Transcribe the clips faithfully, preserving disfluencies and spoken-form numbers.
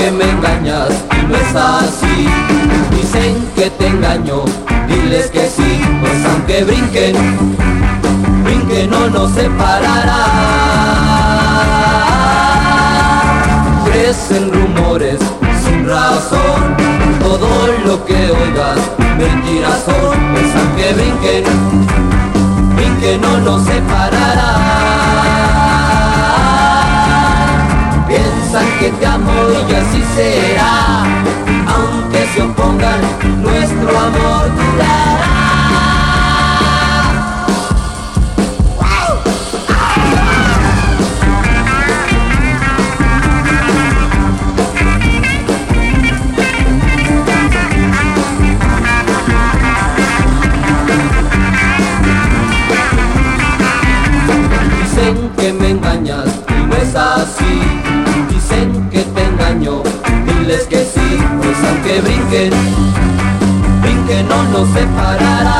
que me engañas y no es así. Dicen que te engaño, diles que sí, pues aunque brinquen, brinquen no nos separará. Crecen rumores sin razón, todo lo que oigas mentiras son, pues aunque brinquen, brinquen no nos separará. Piensan que te amo y así será, aunque se opongan, nuestro amor durará. Dicen que me engañas y no es así. Dicen que te engaño, diles que sí, pues aunque brinquen, brinquen no nos separará.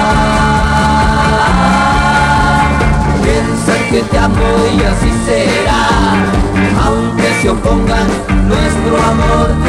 Piensan que te amo y así será, aunque se opongan, nuestro amor